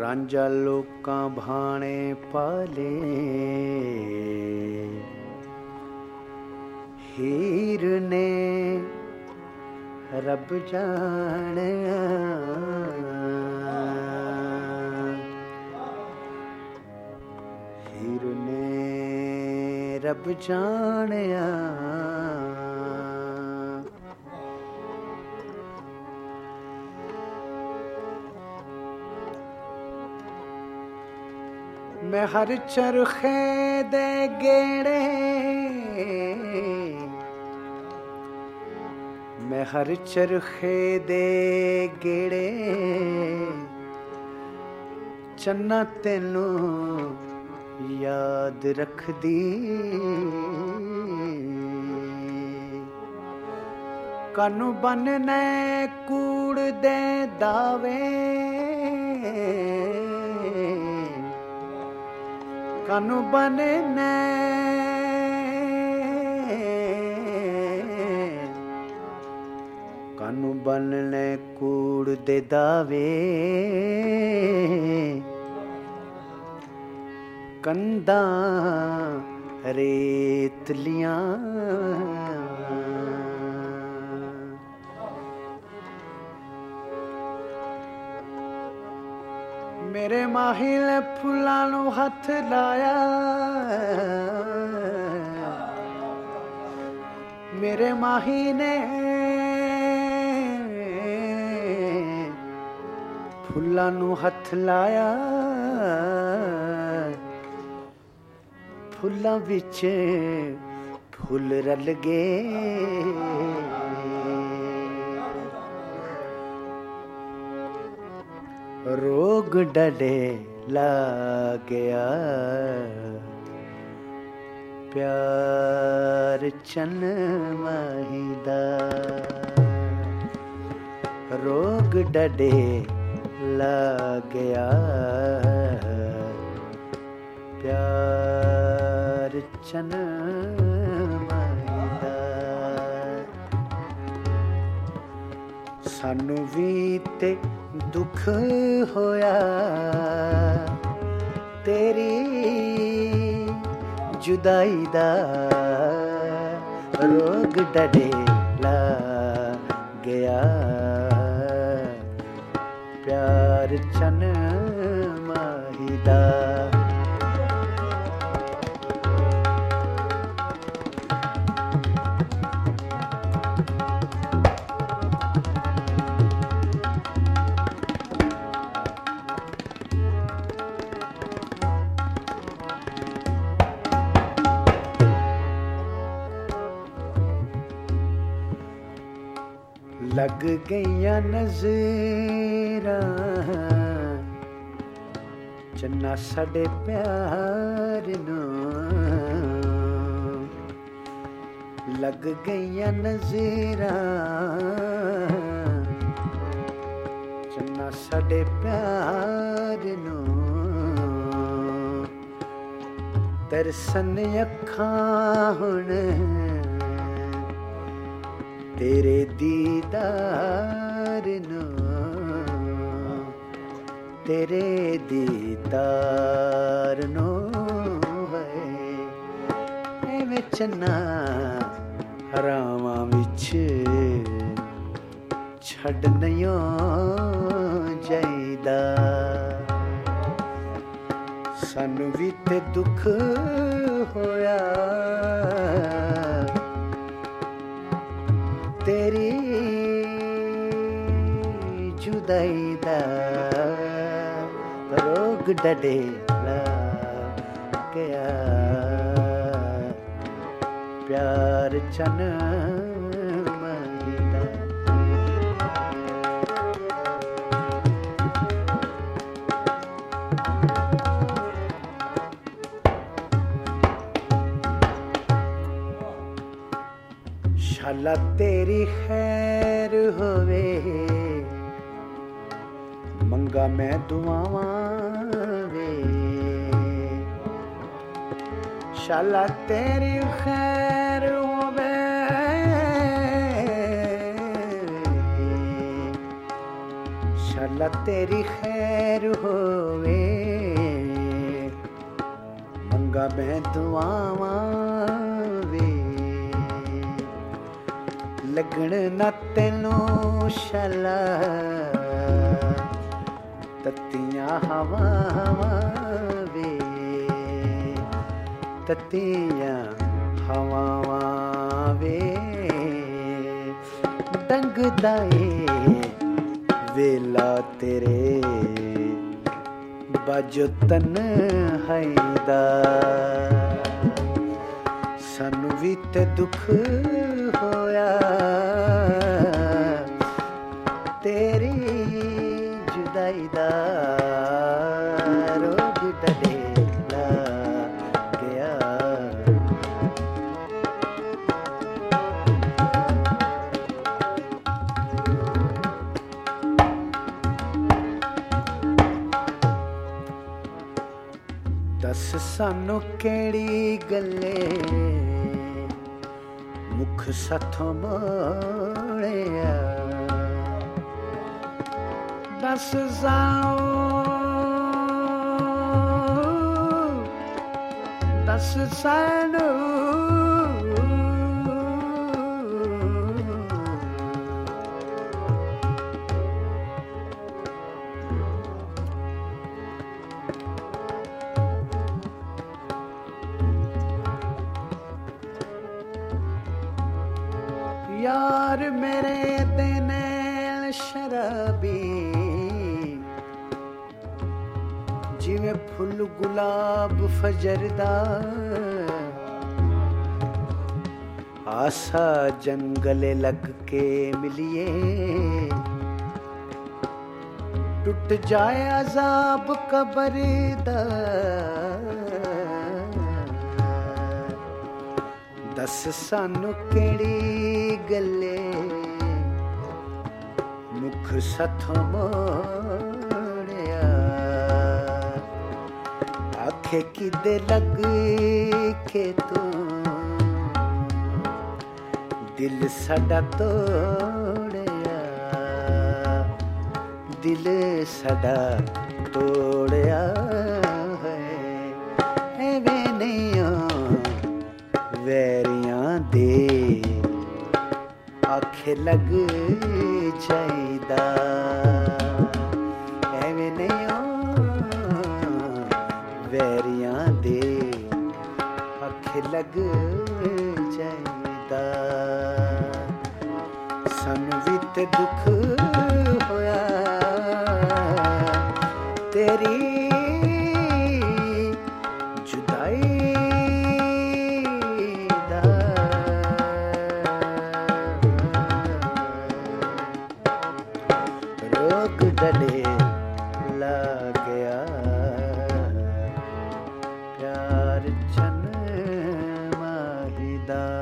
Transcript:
ਰਾਂਝਾ ਲੋਕਾਂ ਭਾਣੇ ਪਾਲੇ, ਹੀਰ ਨੇ ਰੱਬ ਜਾਣਿਆ, ਹੀਰ ਨੇ ਰੱਬ ਜਾਣਿਆ। मैं हर चरखे दे गेड़े, मैं हर चरखे दे गेड़े, चन्ना तेनू याद रख दी। कानू बनने कूड़ दे दावे, कानू बनने कानू बनने कूड़ दे दावे, कंधा रेतलियां मेरे माही ने फुल्लां नू हथ लाया, मेरे माही ने फुल्लां नू हथ लाया, फुल्लां विच फुल रल गए। रोग डडे ला गया, प्यार चन माहीदा। रोग डडे ला गया, प्यार चन माहीदा। सानू भी ते दुख होया, तेरी जुदाई दा। रोग डडे ला गया, प्यार चन माहीदा। लग गईयां नज़रां चन्ना साडे प्यार नूं, लग गईयां नज़रां चन्ना साडे प्यार नूं। तरसन अखां हुण तेरे दीदार नूं, तेरे दीदार नूं है। एवें चन्ना हरावां विच छड्ड नहीं जाईदा। सानू भी ते दुख होया, तेरी जुदाई दा। रोग डडे ला गया, प्यार चन माहीदा। शाला तेरी खैर होवे, मंगा मैं दुआवां वे। शाला तेरी खैर होवे, मौला तेरी खैर होवे मंगा मैं दुआवां वे लगण ना तैनू शाला तत्तियां हवावां वे तत्तियां हवावां वे डंगदा ए वेला तेरे बाजो तन्हाई दा सानू भी ते दुख होया तेरी जुदाई दा रोग डडेला गया दस सानू केड़ी गल्ले मुख साथों मोड़िया दस सानू यार मेरे देने शराबी जिवें फुल गुलाब फजरदा आसा जंगले लग के मिलिए टूट जाए अजाब कबर दा दस सानू केड़ी गल्ले मुख साथों मोड़िया आखे किदे लग के तू दिल साडा तोड़िया दिल साडा तोड़िया है एवें नहीं वैरियां दे आखे लग जाईदा एवें नहीं वैरियां दे आखे लग जाईदा सानू भी ते दुख होया तेरी जुदाई रोग डले ला गया प्यार चन माहिदा।